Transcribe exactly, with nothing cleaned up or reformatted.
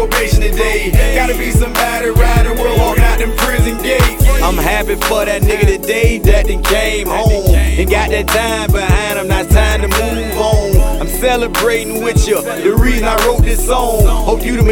probation today. Gotta be somebody riding the world, walking out them prison gates. I'm happy for that nigga today that done came home and got that time behind him. Now it's time to move on. I'm celebrating with you, the reason I wrote this song. Hope you to